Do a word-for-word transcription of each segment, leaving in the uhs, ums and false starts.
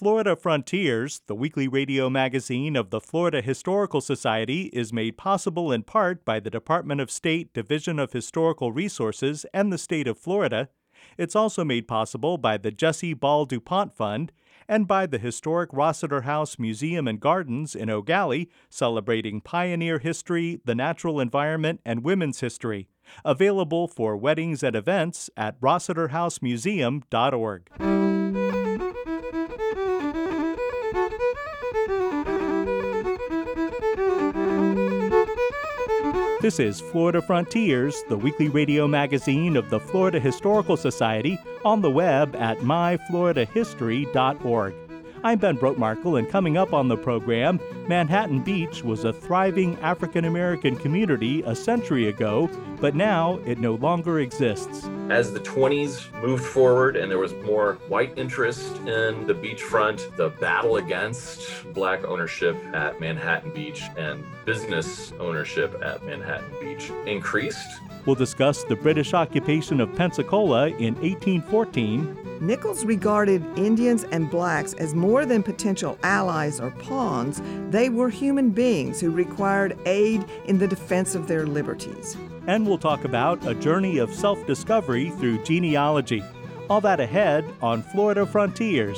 Florida Frontiers, the weekly radio magazine of the Florida Historical Society, is made possible in part by the Department of State Division of Historical Resources and the state of Florida. It's also made possible by the Jesse Ball DuPont Fund and by the historic Rossiter House Museum and Gardens in Eau Gallie, celebrating pioneer history, the natural environment, and women's history. Available for weddings and events at rossiter house museum dot org. This is Florida Frontiers, the weekly radio magazine of the Florida Historical Society, on the web at my florida history dot org. I'm Ben Brotmarkle, and coming up on the program, Manhattan Beach was a thriving African-American community a century ago, but now it no longer exists. As the twenties moved forward and there was more white interest in the beachfront, the battle against black ownership at Manhattan Beach and business ownership at Manhattan Beach increased. We'll discuss the British occupation of Pensacola in eighteen fourteen. Nichols regarded Indians and blacks as more than potential allies or pawns. They were human beings who required aid in the defense of their liberties. And we'll talk about a journey of self-discovery through genealogy. All that ahead on Florida Frontiers.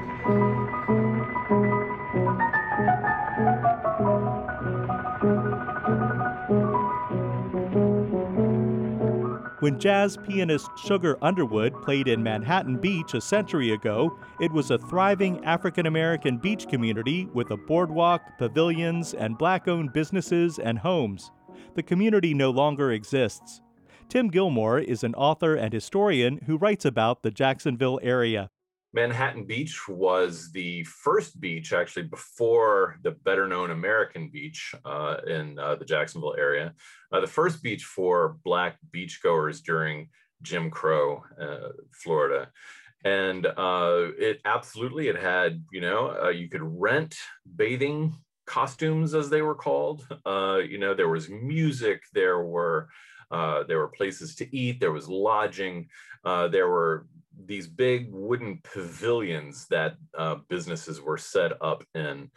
When jazz pianist Sugar Underwood played in Manhattan Beach a century ago, it was a thriving African-American beach community with a boardwalk, pavilions, and black-owned businesses and homes. The community no longer exists. Tim Gilmore is an author and historian who writes about the Jacksonville area. Manhattan Beach was the first beach, actually, before the better-known American Beach uh, in uh, the Jacksonville area. Uh, the first beach for Black beachgoers during Jim Crow, uh, Florida. And uh, it absolutely, it had, you know, uh, you could rent bathing costumes, as they were called. Uh, you know, there was music, there were, uh, there were places to eat, there was lodging, uh, there were these big wooden pavilions that uh, businesses were set up in.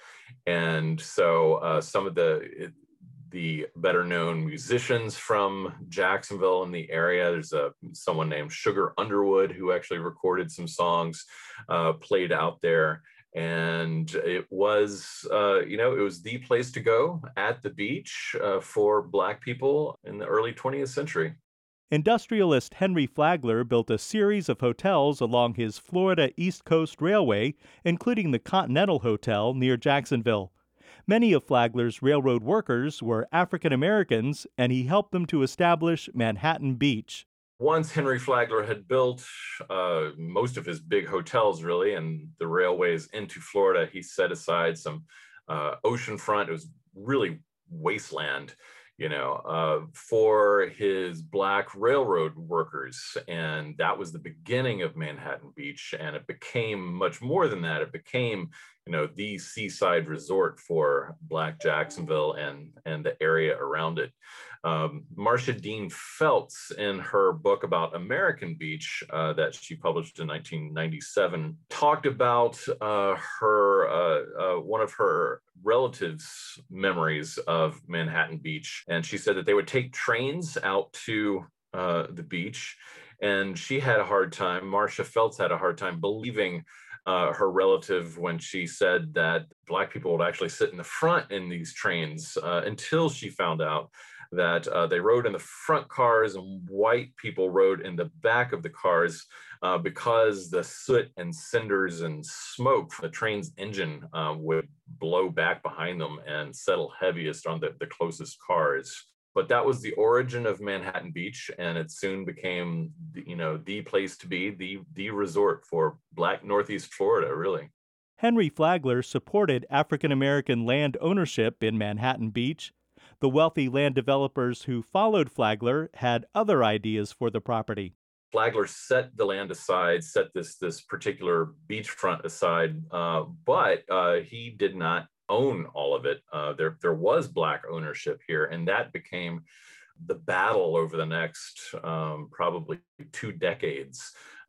And so uh, some of the the better known musicians from Jacksonville in the area, there's a someone named Sugar Underwood who actually recorded some songs, uh, played out there. And it was, uh, you know, it was the place to go at the beach uh, for Black people in the early twentieth century. Industrialist Henry Flagler built a series of hotels along his Florida East Coast Railway, including the Continental Hotel near Jacksonville. Many of Flagler's railroad workers were African Americans, and he helped them to establish Manhattan Beach. Once Henry Flagler had built uh, most of his big hotels, really, and the railways into Florida, he set aside some uh, oceanfront. It was really wasteland, you know, uh, for his Black railroad workers. And that was the beginning of Manhattan Beach. And it became much more than that. It became, you know, the seaside resort for Black Jacksonville and, and the area around it. Um, Marcia Dean Feltz, in her book about American Beach uh, that she published in nineteen ninety-seven, talked about uh, her uh, uh, one of her relatives' memories of Manhattan Beach. And she said that they would take trains out to uh, the beach. And she had a hard time, Marcia Feltz had a hard time believing uh, her relative when she said that Black people would actually sit in the front in these trains uh, until she found out that uh, they rode in the front cars and white people rode in the back of the cars uh, because the soot and cinders and smoke from the train's engine uh, would blow back behind them and settle heaviest on the, the closest cars. But that was the origin of Manhattan Beach, and it soon became, you know, the place to be, the, the resort for Black Northeast Florida, really. Henry Flagler supported African American land ownership in Manhattan Beach. The wealthy land developers who followed Flagler had other ideas for the property. Flagler set the land aside, set this, this particular beachfront aside, uh, but uh, he did not own all of it. Uh, there, there was Black ownership here, and that became the battle over the next um, probably two decades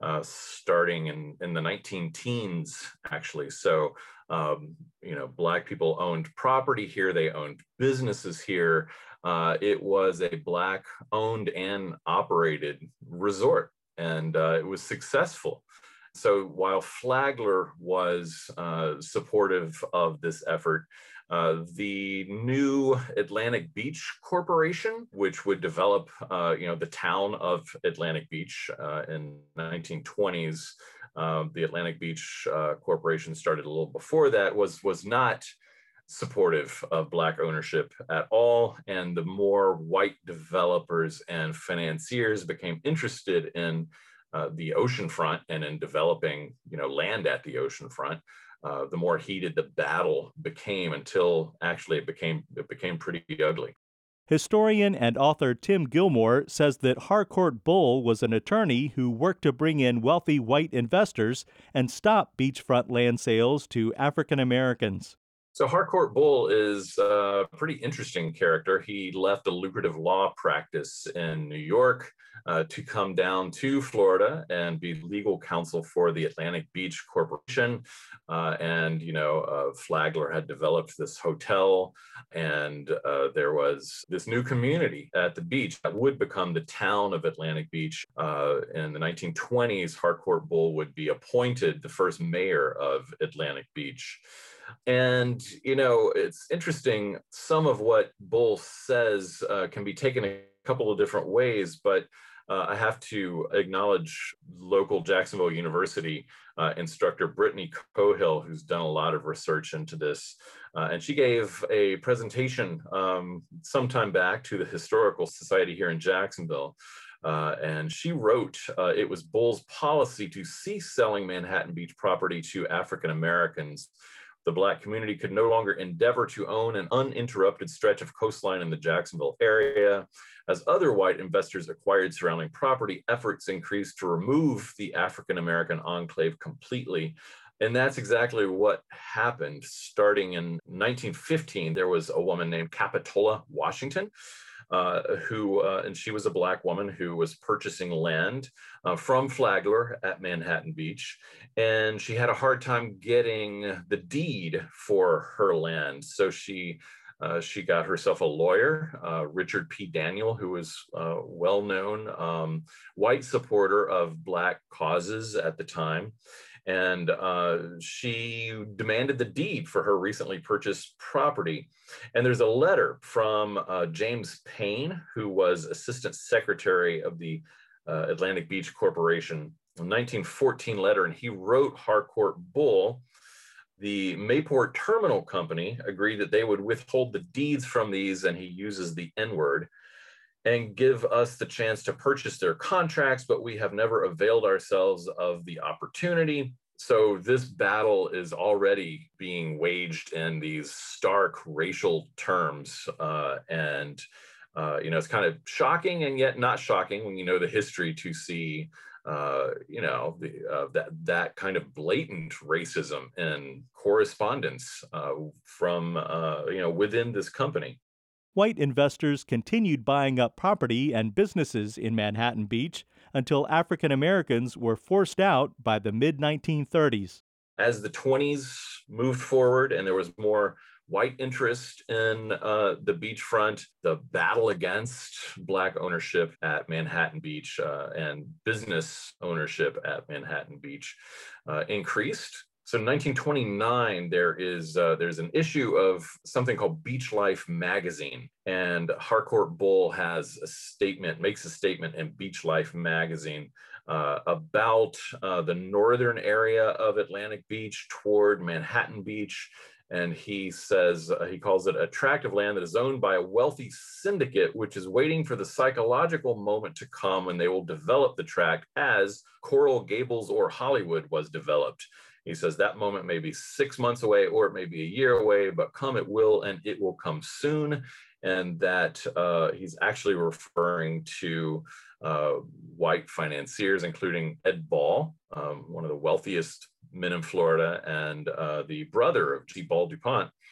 uh, starting in, in the nineteen teens, actually. So, um, you know, Black people owned property here, they owned businesses here. Uh, it was a Black owned and operated resort, and uh, it was successful. So while Flagler was uh, supportive of this effort, uh, the new Atlantic Beach Corporation, which would develop, uh, you know, the town of Atlantic Beach uh, in nineteen twenties, uh, the Atlantic Beach uh, Corporation started a little before that, was was not supportive of Black ownership at all. And the more white developers and financiers became interested in uh, the oceanfront and in developing, you know, land at the oceanfront, uh, the more heated the battle became, until actually it became it became pretty ugly. Historian and author Tim Gilmore says that Harcourt Bull was an attorney who worked to bring in wealthy white investors and stop beachfront land sales to African Americans. So Harcourt Bull is a pretty interesting character. He left a lucrative law practice in New York uh, to come down to Florida and be legal counsel for the Atlantic Beach Corporation. Uh, and, you know, uh, Flagler had developed this hotel, and uh, there was this new community at the beach that would become the town of Atlantic Beach. Uh, in the nineteen twenties, Harcourt Bull would be appointed the first mayor of Atlantic Beach. And, you know, it's interesting, some of what Bull says uh, can be taken a couple of different ways, but uh, I have to acknowledge local Jacksonville University uh, instructor Brittany Cohill, who's done a lot of research into this. Uh, and she gave a presentation um, sometime back to the Historical Society here in Jacksonville. Uh, and she wrote, uh, it was Bull's policy to cease selling Manhattan Beach property to African Americans. The Black community could no longer endeavor to own an uninterrupted stretch of coastline in the Jacksonville area. As other white investors acquired surrounding property, efforts increased to remove the African-American enclave completely. And that's exactly what happened. Starting in nineteen fifteen, there was a woman named Capitola Washington, Uh, who, uh, and she was a Black woman who was purchasing land uh, from Flagler at Manhattan Beach. And she had a hard time getting the deed for her land. So she uh, she got herself a lawyer, uh, Richard P. Daniel, who was a well-known um, white supporter of Black causes at the time. And uh, she demanded the deed for her recently purchased property. And there's a letter from uh, James Payne, who was Assistant Secretary of the uh, Atlantic Beach Corporation, a nineteen fourteen letter, and he wrote Harcourt Bull. The Mayport Terminal Company agreed that they would withhold the deeds from these, and he uses the N-word, and give us the chance to purchase their contracts, but we have never availed ourselves of the opportunity. So this battle is already being waged in these stark racial terms. Uh, and, uh, you know, it's kind of shocking and yet not shocking when you know the history to see, uh, you know, the, uh, that, that kind of blatant racism and correspondence uh, from, uh, you know, within this company. White investors continued buying up property and businesses in Manhattan Beach until African Americans were forced out by the mid nineteen thirties. As the twenties moved forward and there was more white interest in uh, the beachfront, the battle against Black ownership at Manhattan Beach uh, and business ownership at Manhattan Beach uh, increased. So in nineteen twenty-nine, there is uh, there's an issue of something called Beach Life magazine, and Harcourt Bull has a statement, makes a statement in Beach Life magazine uh, about uh, the northern area of Atlantic Beach toward Manhattan Beach. And he says, uh, he calls it a tract of land that is owned by a wealthy syndicate, which is waiting for the psychological moment to come when they will develop the tract as Coral Gables or Hollywood was developed. He says that moment may be six months away or it may be a year away, but come it will, and it will come soon. And that uh, he's actually referring to uh, white financiers, including Ed Ball, um, one of the wealthiest men in Florida, and uh, the brother of G. Ball DuPont.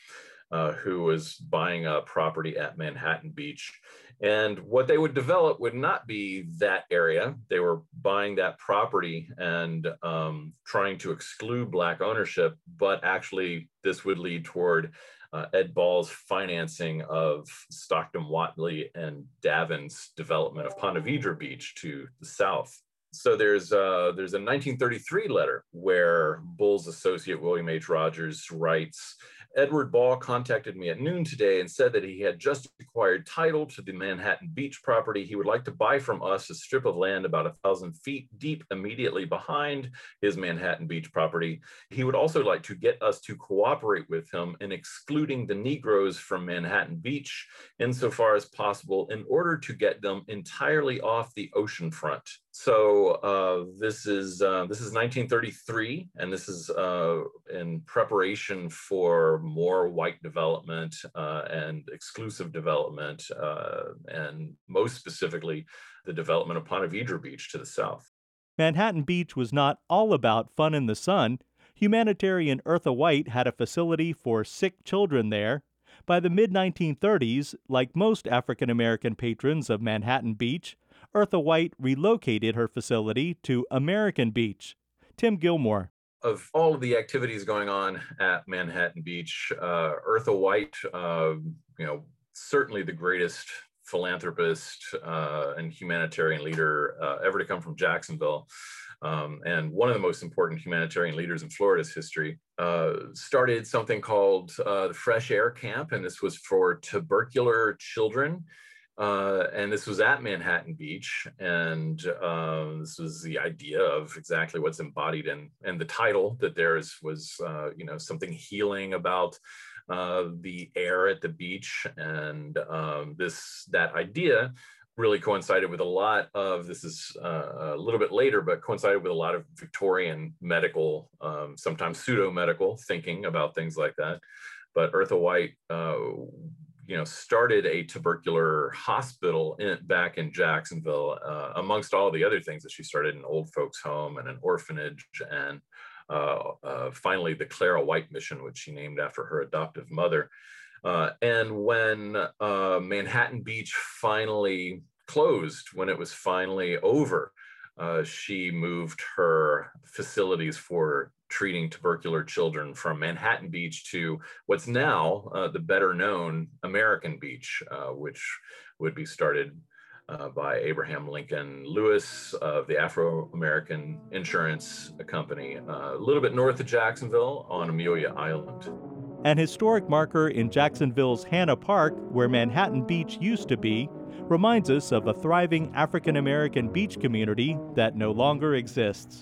uh, who was buying a property at Manhattan Beach. And what they would develop would not be that area. They were buying that property and um, trying to exclude Black ownership, but actually this would lead toward uh, Ed Ball's financing of Stockton Watley and Davin's development of Ponte Vedra Beach to the south. So there's uh, there's a nineteen thirty-three letter where Bull's associate William H. Rogers writes, Edward Ball contacted me at noon today and said that he had just acquired title to the Manhattan Beach property. He would like to buy from us a strip of land about a thousand feet deep immediately behind his Manhattan Beach property. He would also like to get us to cooperate with him in excluding the Negroes from Manhattan Beach insofar as possible in order to get them entirely off the ocean front. So uh, this is uh, this is nineteen thirty-three, and this is uh, in preparation for more white development uh, and exclusive development, uh, and most specifically, the development of Ponte Vedra Beach to the south. Manhattan Beach was not all about fun in the sun. Humanitarian Eartha White had a facility for sick children there. By the mid nineteen thirties, like most African American patrons of Manhattan Beach, Eartha White relocated her facility to American Beach. Tim Gilmore. Of all of the activities going on at Manhattan Beach, uh, Eartha White, uh, you know, certainly the greatest philanthropist uh, and humanitarian leader uh, ever to come from Jacksonville, um, and one of the most important humanitarian leaders in Florida's history, uh, started something called uh, the Fresh Air Camp, and this was for tubercular children. Uh, and this was at Manhattan Beach, and um, this was the idea of exactly what's embodied in, and the title that there is was, uh, you know, something healing about uh, the air at the beach, and um, this that idea really coincided with a lot of, this is uh, a little bit later, but coincided with a lot of Victorian medical, um, sometimes pseudo-medical thinking about things like that. But Eartha White, uh, you know, started a tubercular hospital in, back in Jacksonville, uh, amongst all the other things that she started, an old folks home and an orphanage, and uh, uh, finally the Clara White Mission, which she named after her adoptive mother. Uh, and when uh, Manhattan Beach finally closed, when it was finally over, uh, she moved her facilities for treating tubercular children from Manhattan Beach to what's now uh, the better known American Beach, uh, which would be started uh, by Abraham Lincoln Lewis of the Afro-American Insurance Company, uh, a little bit north of Jacksonville on Amelia Island. An historic marker in Jacksonville's Hanna Park, where Manhattan Beach used to be, reminds us of a thriving African-American beach community that no longer exists.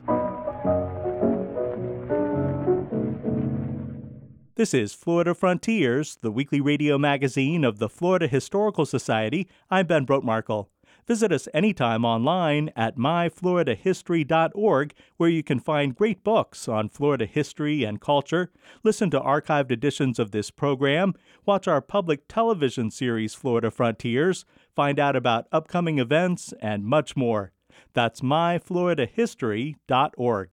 This is Florida Frontiers, the weekly radio magazine of the Florida Historical Society. I'm Ben Brotmarkle. Visit us anytime online at my florida history dot org, where you can find great books on Florida history and culture, listen to archived editions of this program, watch our public television series Florida Frontiers, find out about upcoming events, and much more. That's my florida history dot org.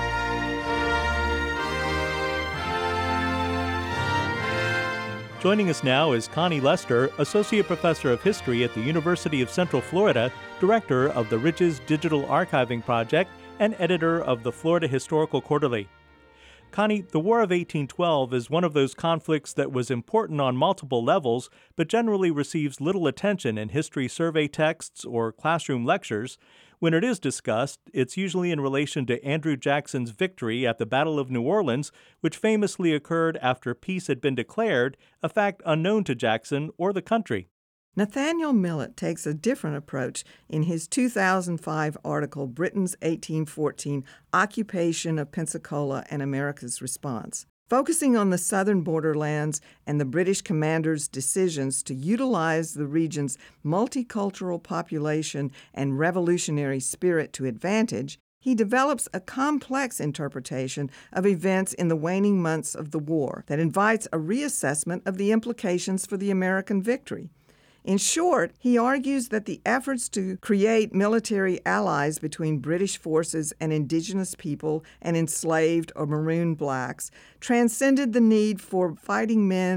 Joining us now is Connie Lester, Associate Professor of History at the University of Central Florida, Director of the Riches Digital Archiving Project, and Editor of the Florida Historical Quarterly. Connie, the War of eighteen twelve is one of those conflicts that was important on multiple levels, but generally receives little attention in history survey texts or classroom lectures. When it is discussed, it's usually in relation to Andrew Jackson's victory at the Battle of New Orleans, which famously occurred after peace had been declared, a fact unknown to Jackson or the country. Nathaniel Millett takes a different approach in his two thousand five article, Britain's eighteen fourteen Occupation of Pensacola and America's Response. Focusing on the southern borderlands and the British commander's decisions to utilize the region's multicultural population and revolutionary spirit to advantage, he develops a complex interpretation of events in the waning months of the war that invites a reassessment of the implications for the American victory. In short, he argues that the efforts to create military allies between British forces and indigenous people and enslaved or marooned blacks transcended the need for fighting men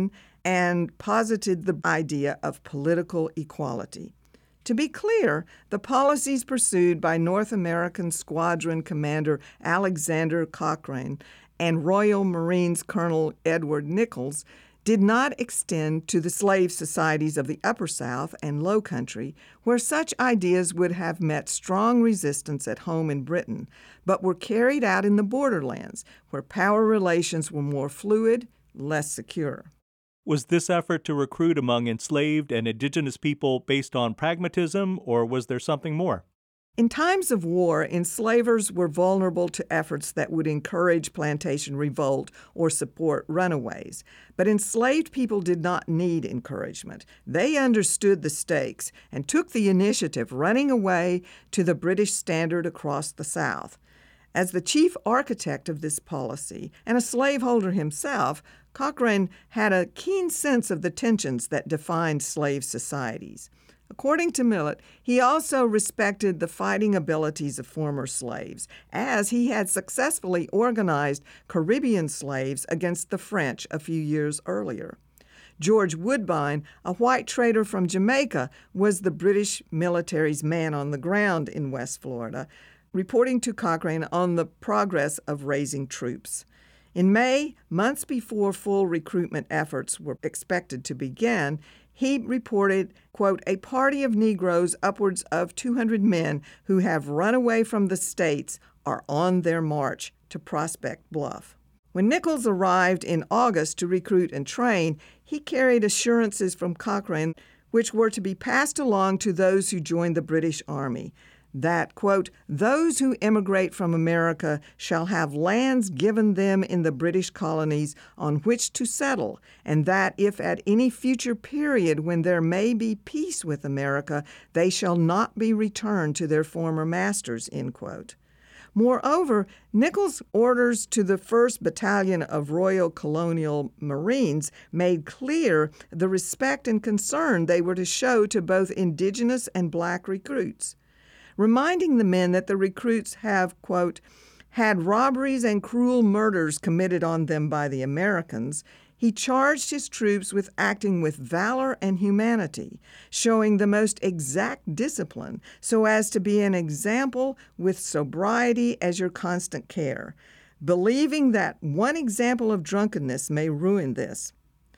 and posited the idea of political equality. To be clear, the policies pursued by North American Squadron Commander Alexander Cochrane and Royal Marines Colonel Edward Nichols did not extend to the slave societies of the Upper South and Low Country, where such ideas would have met strong resistance at home in Britain, but were carried out in the borderlands, where power relations were more fluid, less secure. Was this effort to recruit among enslaved and indigenous people based on pragmatism, or was there something more? In times of war, enslavers were vulnerable to efforts that would encourage plantation revolt or support runaways. But enslaved people did not need encouragement. They understood the stakes and took the initiative, running away to the British standard across the South. As the chief architect of this policy and a slaveholder himself, Cochrane had a keen sense of the tensions that defined slave societies. According to Millett, he also respected the fighting abilities of former slaves, as he had successfully organized Caribbean slaves against the French a few years earlier. George Woodbine, a white trader from Jamaica, was the British military's man on the ground in West Florida, reporting to Cochrane on the progress of raising troops. In May, months before full recruitment efforts were expected to begin, he reported, quote, "a party of Negroes, upwards of two hundred men, who have run away from the States, are on their march to Prospect Bluff." When Nichols arrived in August to recruit and train, he carried assurances from Cochrane, which were to be passed along to those who joined the British Army, that, quote, "those who emigrate from America shall have lands given them in the British colonies on which to settle, and that if at any future period when there may be peace with America, they shall not be returned to their former masters," end quote. Moreover, Nichols' orders to the first Battalion of Royal Colonial Marines made clear the respect and concern they were to show to both indigenous and black recruits, reminding the men that the recruits have, quote, "had robberies and cruel murders committed on them by the Americans." He charged his troops with acting with valor and humanity, showing the most exact discipline so as to be an example with sobriety as your constant care, believing that one example of drunkenness may ruin this.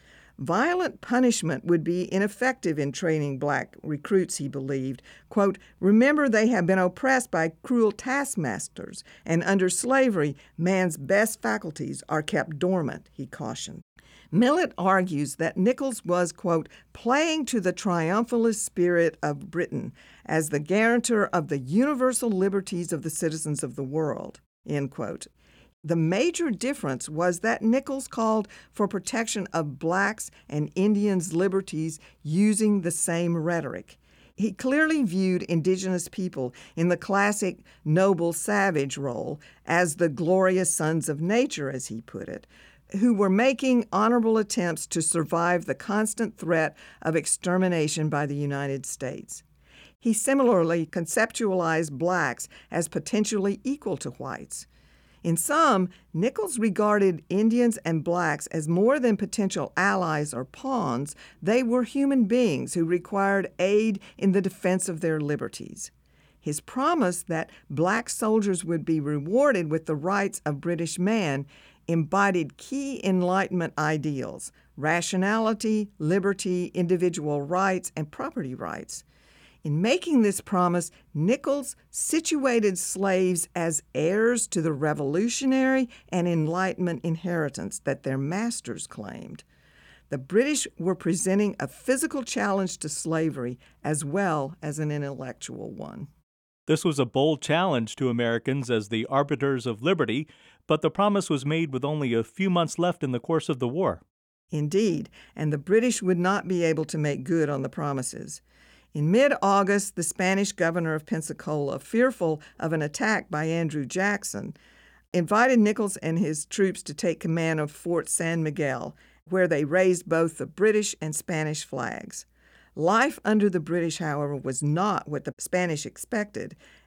Violent punishment would be ineffective in training black recruits, he believed. Quote, "remember they have been oppressed by cruel taskmasters, and under slavery, man's best faculties are kept dormant," he cautioned. Millett argues that Nichols was, quote, "playing to the triumphalist spirit of Britain as the guarantor of the universal liberties of the citizens of the world," end quote. The major difference was that Nichols called for protection of blacks' and Indians' liberties using the same rhetoric. He clearly viewed indigenous people in the classic noble savage role as the glorious sons of nature, as he put it, who were making honorable attempts to survive the constant threat of extermination by the United States. He similarly conceptualized blacks as potentially equal to whites. In sum, Nichols regarded Indians and blacks as more than potential allies or pawns. They were human beings who required aid in the defense of their liberties. His promise that black soldiers would be rewarded with the rights of British man embodied key Enlightenment ideals: rationality, liberty, individual rights, and property rights. In making this promise, Nichols situated slaves as heirs to the revolutionary and Enlightenment inheritance that their masters claimed. The British were presenting a physical challenge to slavery as well as an intellectual one. This was a bold challenge to Americans as the arbiters of liberty, but the promise was made with only a few months left in the course of the war. Indeed, and the British would not be able to make good on the promises. In mid-August, the Spanish governor of Pensacola, fearful of an attack by Andrew Jackson, invited Nichols and his troops to take command of Fort San Miguel, where they raised both the British and Spanish flags. Life under the British, however, was not what the Spanish expected,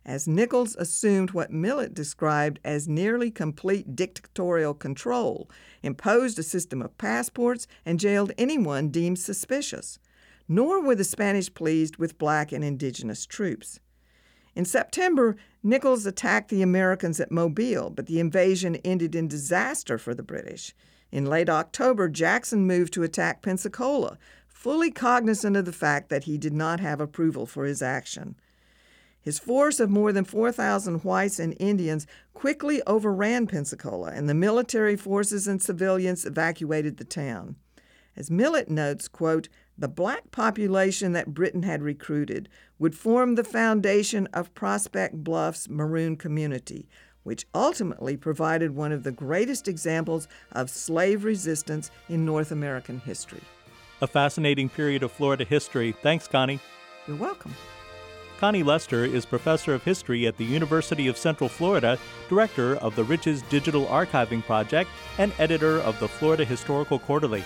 as Nichols assumed what Millett described as nearly complete dictatorial control, imposed a system of passports, and jailed anyone deemed suspicious. Nor were the Spanish pleased with black and indigenous troops. In September, Nichols attacked the Americans at Mobile, but the invasion ended in disaster for the British. In late October, Jackson moved to attack Pensacola, fully cognizant of the fact that he did not have approval for his action. His force of more than four thousand whites and Indians quickly overran Pensacola, and the military forces and civilians evacuated the town. As Millett notes, quote, the black population that Britain had recruited would form the foundation of Prospect Bluff's Maroon community, which ultimately provided one of the greatest examples of slave resistance in North American history. A fascinating period of Florida history. Thanks, Connie. You're welcome. Connie Lester is professor of history at the University of Central Florida, director of the Riches Digital Archiving Project, and editor of the Florida Historical Quarterly.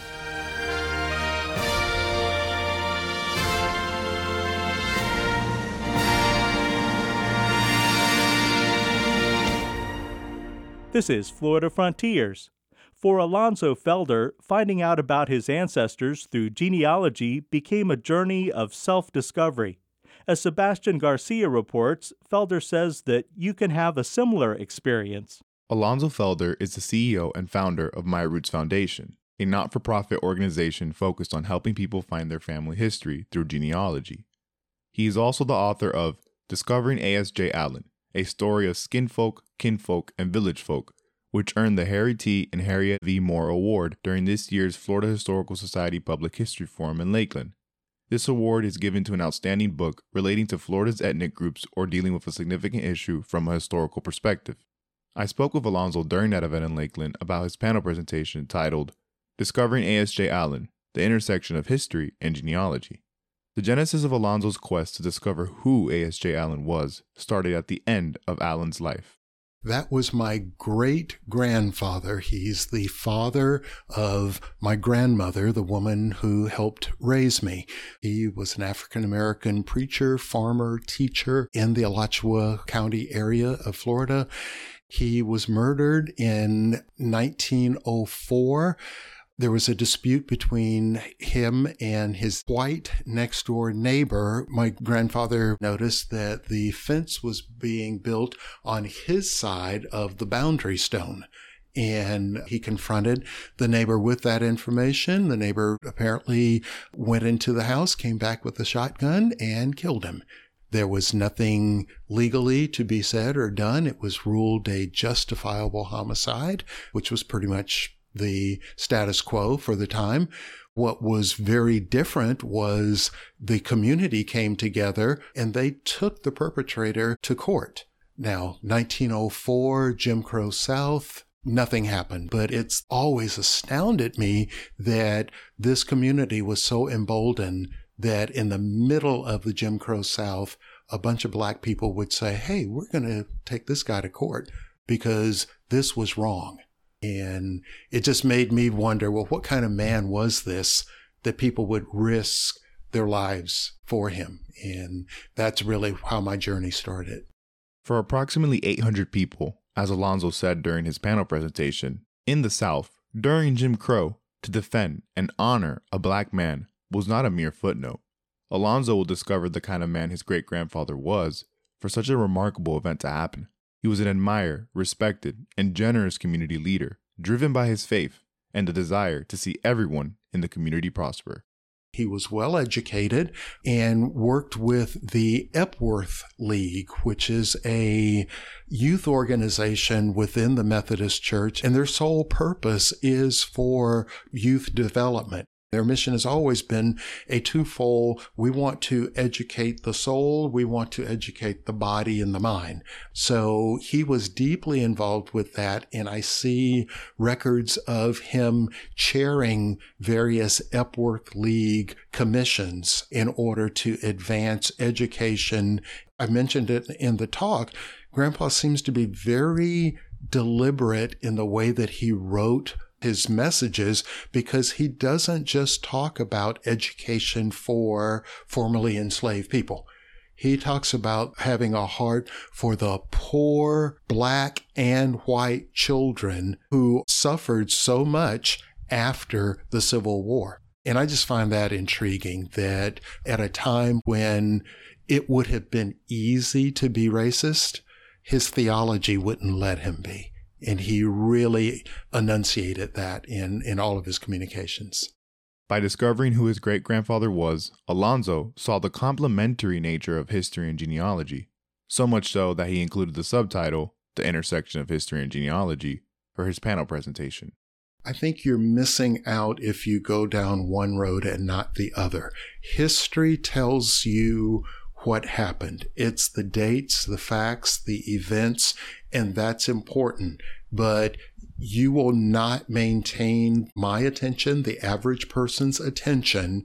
This is Florida Frontiers. For Alonzo Felder, finding out about his ancestors through genealogy became a journey of self-discovery. As Sebastian Garcia reports, Felder says that you can have a similar experience. Alonzo Felder is the C E O and founder of My Roots Foundation, a not-for-profit organization focused on helping people find their family history through genealogy. He is also the author of Discovering A S J Allen, a story of skinfolk, kinfolk, and village folk, which earned the Harry T. and Harriet V. Moore Award during this year's Florida Historical Society Public History Forum in Lakeland. This award is given to an outstanding book relating to Florida's ethnic groups or dealing with a significant issue from a historical perspective. I spoke with Alonzo during that event in Lakeland about his panel presentation titled Discovering A S J Allen, the Intersection of History and Genealogy. The genesis of Alonzo's quest to discover who A S J Allen was started at the end of Allen's life. That was my great-grandfather. He's the father of my grandmother, the woman who helped raise me. He was an African-American preacher, farmer, teacher in the Alachua County area of Florida. He was murdered in nineteen oh four. There was a dispute between him and his white next-door neighbor. My grandfather noticed that the fence was being built on his side of the boundary stone, and he confronted the neighbor with that information. The neighbor apparently went into the house, came back with a shotgun, and killed him. There was nothing legally to be said or done. It was ruled a justifiable homicide, which was pretty much the status quo for the time. What was very different was the community came together and they took the perpetrator to court. Now, nineteen oh four, Jim Crow South, nothing happened, but it's always astounded me that this community was so emboldened that in the middle of the Jim Crow South, a bunch of black people would say, hey, we're going to take this guy to court because this was wrong. And it just made me wonder, well, what kind of man was this that people would risk their lives for him? And that's really how my journey started. For approximately eight hundred people, as Alonzo said during his panel presentation, in the South, during Jim Crow, to defend and honor a black man was not a mere footnote. Alonzo will discover the kind of man his great-grandfather was for such a remarkable event to happen. He was an admired, respected, and generous community leader, driven by his faith and the desire to see everyone in the community prosper. He was well educated and worked with the Epworth League, which is a youth organization within the Methodist Church, and their sole purpose is for youth development. Their mission has always been a twofold. We want to educate the soul. We want to educate the body and the mind. So he was deeply involved with that. And I see records of him chairing various Epworth League commissions in order to advance education. I mentioned it in the talk. Grandpa seems to be very deliberate in the way that he wrote his messages, because he doesn't just talk about education for formerly enslaved people. He talks about having a heart for the poor black and white children who suffered so much after the Civil War. And I just find that intriguing, that at a time when it would have been easy to be racist, his theology wouldn't let him be. And he really enunciated that in, in all of his communications. By discovering who his great-grandfather was, Alonzo saw the complementary nature of history and genealogy, so much so that he included the subtitle, The Intersection of History and Genealogy, for his panel presentation. I think you're missing out if you go down one road and not the other. History tells you what happened. It's the dates, the facts, the events, and that's important. But you will not maintain my attention, the average person's attention,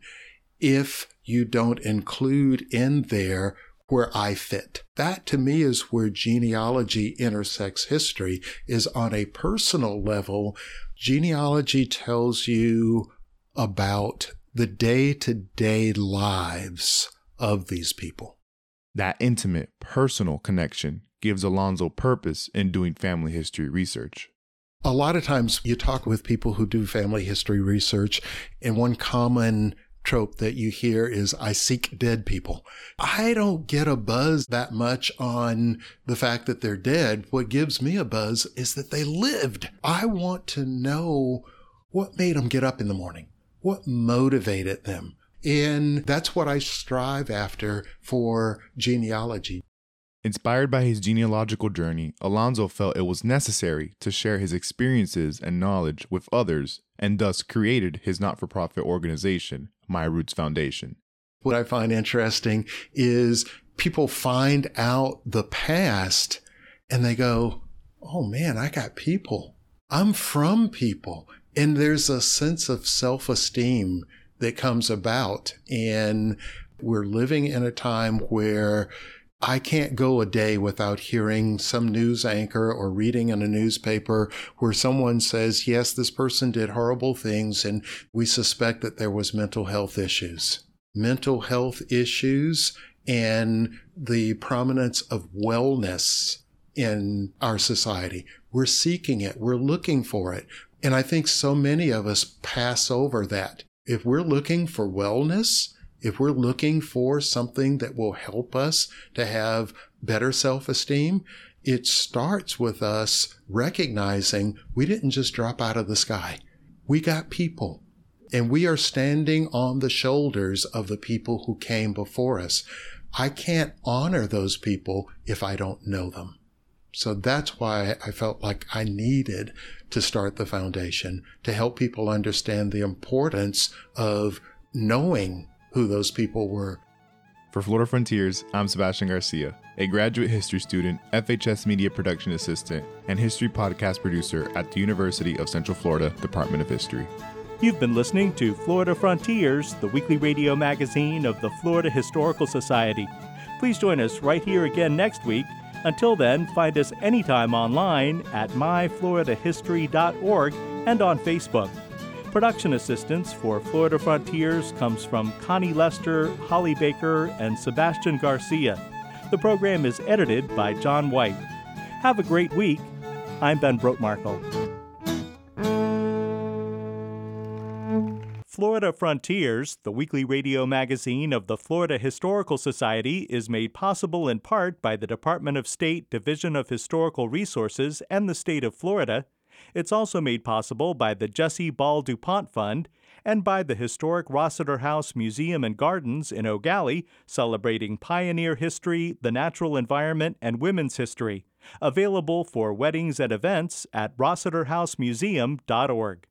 if you don't include in there where I fit. That to me is where genealogy intersects history, is on a personal level. Genealogy tells you about the day-to-day lives of these people. That intimate, personal connection gives Alonzo purpose in doing family history research. A lot of times you talk with people who do family history research, and one common trope that you hear is, I seek dead people. I don't get a buzz that much on the fact that they're dead. What gives me a buzz is that they lived. I want to know what made them get up in the morning, what motivated them. And that's what I strive after for genealogy. Inspired by his genealogical journey, Alonzo felt it was necessary to share his experiences and knowledge with others, and thus created his not-for-profit organization, My Roots Foundation. What I find interesting is people find out the past and they go, oh man, I got people. I'm from people. And there's a sense of self-esteem that comes about. And we're living in a time where I can't go a day without hearing some news anchor or reading in a newspaper where someone says, yes, this person did horrible things and we suspect that there was mental health issues. Mental health issues and the prominence of wellness in our society. We're seeking it. We're looking for it. And I think so many of us pass over that. If we're looking for wellness, if we're looking for something that will help us to have better self-esteem, it starts with us recognizing we didn't just drop out of the sky. We got people, and we are standing on the shoulders of the people who came before us. I can't honor those people if I don't know them. So that's why I felt like I needed to start the foundation, to help people understand the importance of knowing who those people were. For Florida Frontiers, I'm Sebastian Garcia, a graduate history student, F H S Media Production Assistant, and history podcast producer at the University of Central Florida Department of History. You've been listening to Florida Frontiers, the weekly radio magazine of the Florida Historical Society. Please join us right here again next week. Until then, find us anytime online at my florida history dot org and on Facebook. Production assistance for Florida Frontiers comes from Connie Lester, Holly Baker, and Sebastian Garcia. The program is edited by John White. Have a great week. I'm Ben Brotmarkle. Florida Frontiers, the weekly radio magazine of the Florida Historical Society, is made possible in part by the Department of State Division of Historical Resources and the state of Florida. It's also made possible by the Jesse Ball DuPont Fund and by the historic Rossiter House Museum and Gardens in Eau Gallie, celebrating pioneer history, the natural environment, and women's history. Available for weddings and events at rossiter house museum dot org.